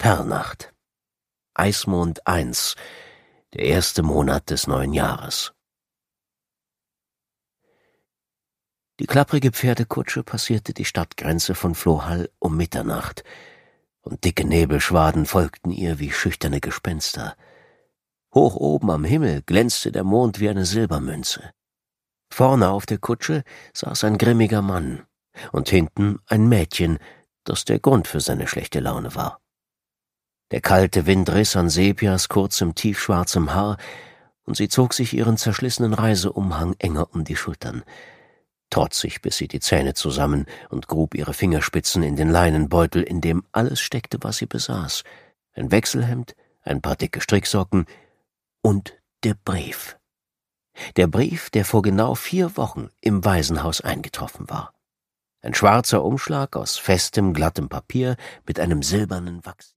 Herrnacht. Eismond 1, der erste Monat des neuen Jahres. Die klapprige Pferdekutsche passierte die Stadtgrenze von Flohall um Mitternacht, und dicke Nebelschwaden folgten ihr wie schüchterne Gespenster. Hoch oben am Himmel glänzte der Mond wie eine Silbermünze. Vorne auf der Kutsche saß ein grimmiger Mann und hinten ein Mädchen, das der Grund für seine schlechte Laune war. Der kalte Wind riss an Sepias kurzem, tiefschwarzem Haar, und sie zog sich ihren zerschlissenen Reiseumhang enger um die Schultern. Trotzig biss sie die Zähne zusammen und grub ihre Fingerspitzen in den Leinenbeutel, in dem alles steckte, was sie besaß: ein Wechselhemd, ein paar dicke Stricksocken und der Brief. Der Brief, der vor genau 4 Wochen im Waisenhaus eingetroffen war. Ein schwarzer Umschlag aus festem, glattem Papier mit einem silbernen Wachs.